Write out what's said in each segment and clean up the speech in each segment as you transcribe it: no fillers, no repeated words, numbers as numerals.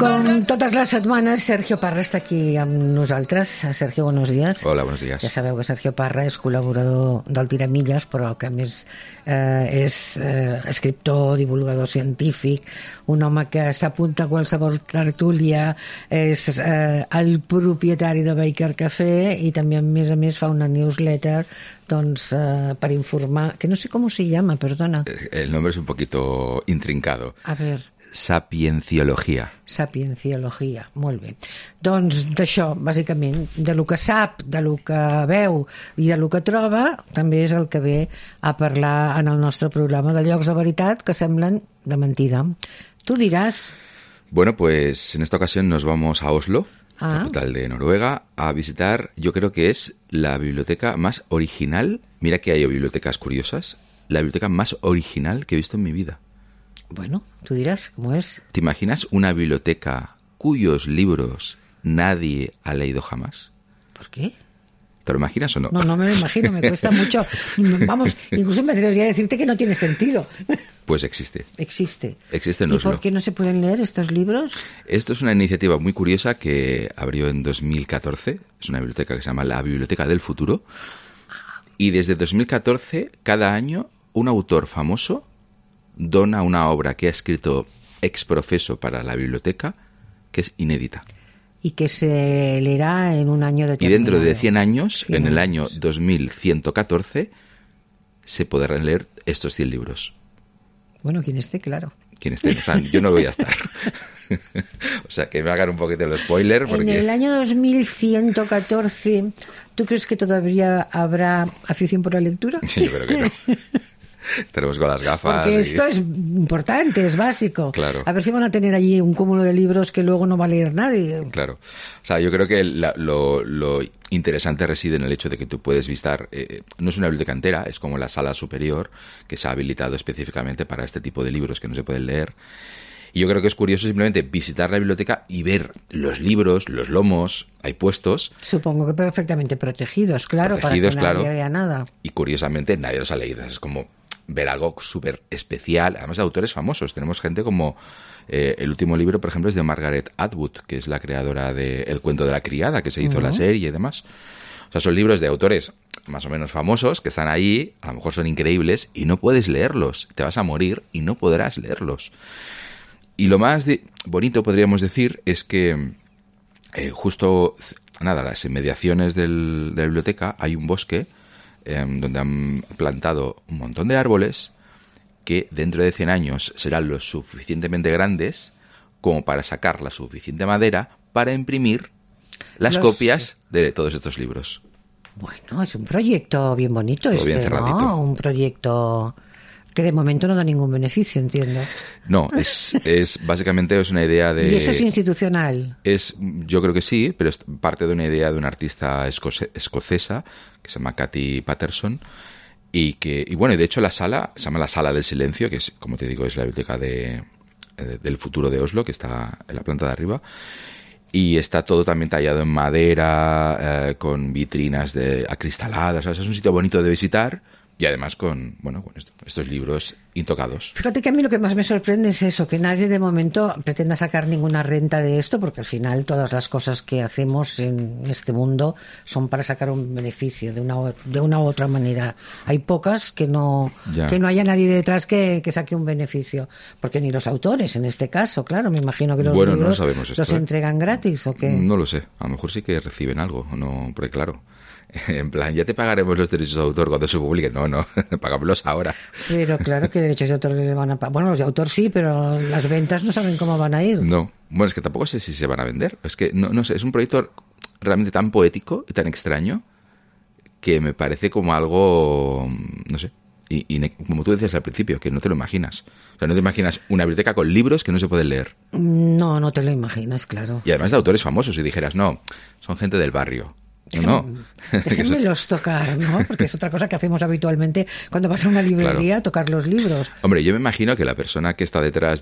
Com totes les setmanes, Sergio Parra està aquí amb nosaltres. Sergio, buenos días. Hola, buenos días. Ja sabeu que Sergio Parra és col·laborador del Tiramilles, però que a més és escriptor, divulgador científic, un home que s'apunta a qualsevol tertúlia, és el propietari de Baker Café i també, a més, fa una newsletter doncs, per informar, que no sé com se llama, perdona. El nombre es un poquito intrincado. A ver... Sapienciología. Sapienciología, molt bé. Doncs d'això, bàsicament, de lo que sap, de lo que veu i de lo que troba, també és el que ve a parlar en el nostre programa de llocs de veritat que semblen de mentida. Tu diràs... Bueno, pues en esta ocasión nos vamos a Oslo, capital de Noruega, a visitar, yo creo que es la biblioteca más original, mira que hay bibliotecas curiosas, la biblioteca más original que he visto en mi vida. Bueno, tú dirás cómo es. ¿Te imaginas una biblioteca cuyos libros nadie ha leído jamás? ¿Por qué? ¿Te lo imaginas o no? No, no me lo imagino, me cuesta mucho. Vamos, incluso me atrevería a decirte que no tiene sentido. Pues existe. Existe. Existe en ¿Y Oslo. por qué no se pueden leer estos libros? Esto es una iniciativa muy curiosa que abrió en 2014. Es una biblioteca que se llama la Biblioteca del Futuro. Y desde 2014, cada año, un autor famoso dona una obra que ha escrito ex profeso para la biblioteca, que es inédita. Y que se leerá en un año determinado. Y dentro de 100 años, en el año 2114, se podrán leer estos 100 libros. Bueno, quien esté, claro. Quien esté, o sea, yo no voy a estar. O sea, que me hagan un poquito el spoiler. Porque... En el año 2114, ¿tú crees que todavía habrá afición por la lectura? Sí, yo creo que no. Tenemos con las gafas. Porque esto es importante, es básico. Claro. A ver si van a tener allí un cúmulo de libros que luego no va a leer nadie. Claro. O sea, yo creo que lo interesante reside en el hecho de que tú puedes visitar, no es una biblioteca entera, es como la sala superior que se ha habilitado específicamente para este tipo de libros que no se pueden leer. Y yo creo que es curioso simplemente visitar la biblioteca y ver los libros, los lomos, hay puestos. Supongo que perfectamente protegidos, claro, para que nadie vea nada. Y curiosamente nadie los ha leído. Es como ver algo súper especial, además de autores famosos. Tenemos gente como el último libro, por ejemplo, es de Margaret Atwood, que es la creadora de El cuento de la criada, que se hizo la serie y demás. O sea, son libros de autores más o menos famosos que están ahí, a lo mejor son increíbles y no puedes leerlos. Te vas a morir y no podrás leerlos. Y lo más bonito, podríamos decir, es que justo, nada, las inmediaciones de la biblioteca hay un bosque donde han plantado un montón de árboles que dentro de 100 años serán lo suficientemente grandes como para sacar la suficiente madera para imprimir las copias de todos estos libros. Bueno, es un proyecto bien bonito. Todo bien cerradito. ¿No? Un proyecto que de momento no da ningún beneficio, entiendo. No, es básicamente es una idea de... ¿Y eso es institucional? Yo creo que sí, pero es parte de una idea de una artista escocesa que se llama Cathy Patterson y bueno, de hecho la sala se llama la Sala del Silencio, que es, como te digo, es la biblioteca del futuro de Oslo, que está en la planta de arriba. Y está todo también tallado en madera, con vitrinas acristaladas. O sea, es un sitio bonito de visitar. Y además con estos libros intocados. Fíjate que a mí lo que más me sorprende es eso, que nadie de momento pretenda sacar ninguna renta de esto, porque al final todas las cosas que hacemos en este mundo son para sacar un beneficio de una u otra manera. Hay pocas que no haya nadie detrás que saque un beneficio, porque ni los autores en este caso, claro, me imagino que los libros no sabemos esto, los entregan gratis o qué. No lo sé, a lo mejor sí que reciben algo, no, porque claro. En plan, ya te pagaremos los derechos de autor cuando se publiquen. No, pagámoslos ahora. Pero claro que derechos de autor le van a pagar. Bueno, los de autor sí, pero las ventas no saben cómo van a ir. No, bueno, es que tampoco sé si se van a vender. Es que no sé, es un proyecto realmente tan poético y tan extraño que me parece como algo, no sé, y como tú decías al principio, que no te lo imaginas. O sea, no te imaginas una biblioteca con libros que no se pueden leer. No te lo imaginas, claro. Y además de autores famosos, y dijeras, no, son gente del barrio. No. Déjenmelos tocar, ¿no? Porque es otra cosa que hacemos habitualmente cuando vas a una librería, claro, tocar los libros. Hombre, yo me imagino que la persona que está detrás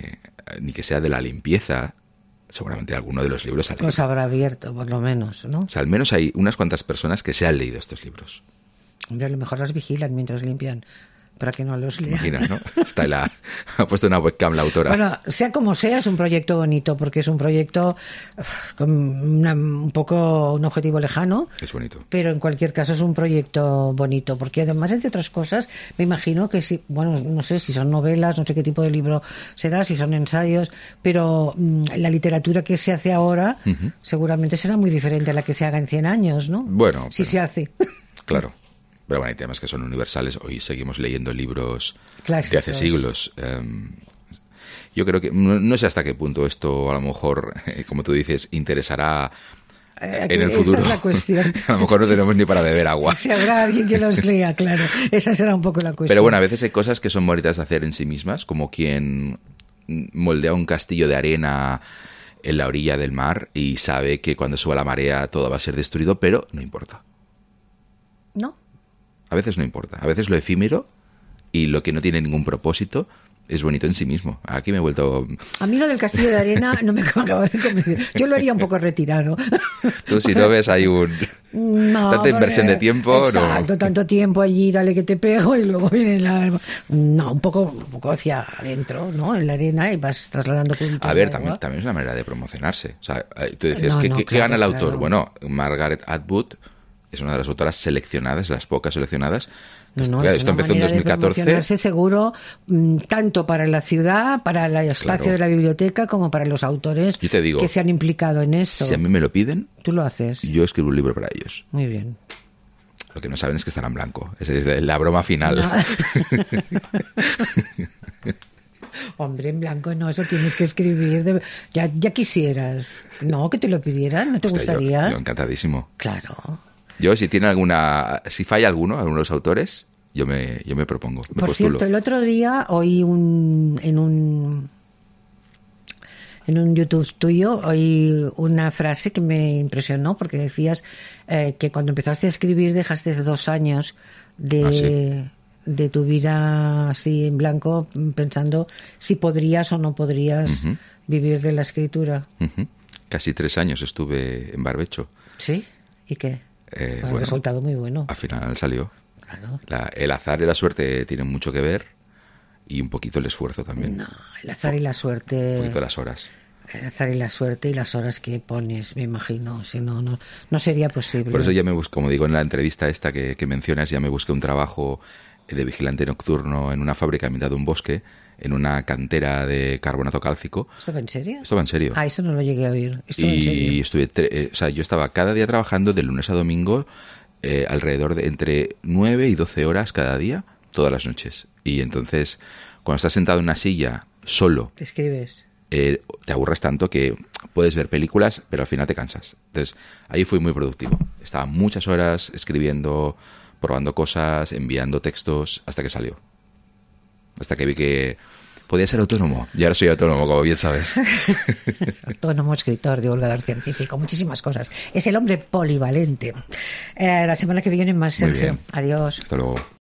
ni que sea de la limpieza, seguramente alguno de los libros los habrá abierto, por lo menos, ¿no? O sea, al menos hay unas cuantas personas que se han leído estos libros. Hombre, a lo mejor las vigilan mientras limpian. para que no los lea. Imaginas, ¿no? Ha puesto una webcam la autora. Bueno, sea como sea, es un proyecto bonito, porque es un proyecto con un poco un objetivo lejano. Es bonito. Pero en cualquier caso es un proyecto bonito, porque además, entre otras cosas, me imagino que si, bueno, no sé si son novelas, no sé qué tipo de libro será, si son ensayos, pero la literatura que se hace ahora seguramente será muy diferente a la que se haga en 100 años, ¿no? Bueno, si se hace. Claro. Pero bueno, hay temas que son universales. Hoy seguimos leyendo libros clásicos de hace siglos. Yo creo que no sé hasta qué punto esto, a lo mejor, como tú dices, interesará en el futuro. Esta es la cuestión. A lo mejor no tenemos ni para beber agua. Si habrá alguien que los lea, claro. Esa será un poco la cuestión. Pero bueno, a veces hay cosas que son bonitas de hacer en sí mismas, como quien moldea un castillo de arena en la orilla del mar y sabe que cuando suba la marea todo va a ser destruido, pero no importa. ¿No? A veces no importa. A veces lo efímero y lo que no tiene ningún propósito es bonito en sí mismo. Aquí me he vuelto... A mí lo del castillo de arena no me acaba de convencer. Yo lo haría un poco retirado. Tú si no ves hay tanta inversión de tiempo... Exacto, tanto tiempo allí, dale que te pego y luego viene la... No, un poco hacia adentro, ¿no? En la arena y vas trasladando puntos. A ver, también es una manera de promocionarse. O sea, tú decías, ¿qué gana el autor? Bueno, Margaret Atwood es una de las autoras seleccionadas, de las pocas seleccionadas. No, claro, esto empezó en 2014. Seguro, tanto para la ciudad, para el espacio de la biblioteca, como para los autores yo te digo, que se han implicado en esto. Si a mí me lo piden, tú lo haces. Yo escribo un libro para ellos. Muy bien. Lo que no saben es que estará en blanco. Esa es la broma final. No. Hombre, en blanco no, eso tienes que escribir. Ya quisieras. No, que te lo pidieran, ¿no te gustaría? Yo encantadísimo. Claro. Yo, si falla algunos autores, yo me propongo. Por cierto, el otro día oí en un YouTube tuyo, oí una frase que me impresionó, porque decías que cuando empezaste a escribir dejaste 2 años de tu vida así en blanco, pensando si podrías o no podrías vivir de la escritura. Casi 3 años estuve en barbecho. ¿Sí? ¿Y qué? Un resultado muy bueno. Al final salió. Claro. El azar y la suerte tienen mucho que ver y un poquito el esfuerzo también. No, el azar y la suerte... Un poquito las horas. El azar y la suerte y las horas que pones, me imagino. Si no sería posible. Por eso ya me busco, como digo en la entrevista esta que mencionas, ya me busqué un trabajo de vigilante nocturno en una fábrica en mitad de un bosque, en una cantera de carbonato cálcico. ¿Esto va en serio? Esto va en serio. Ah, eso no lo llegué a oír. Y yo estaba cada día trabajando de lunes a domingo alrededor de entre 9 y 12 horas cada día, todas las noches. Y entonces, cuando estás sentado en una silla, solo... ¿Te escribes? Te aburres tanto que puedes ver películas, pero al final te cansas. Entonces, ahí fui muy productivo. Estaba muchas horas escribiendo, probando cosas, enviando textos, hasta que salió. Hasta que vi que podía ser autónomo. Y ahora soy autónomo, como bien sabes. Autónomo, escritor, divulgador científico, muchísimas cosas. Es el hombre polivalente. La semana que viene más, Sergio. Adiós. Hasta luego.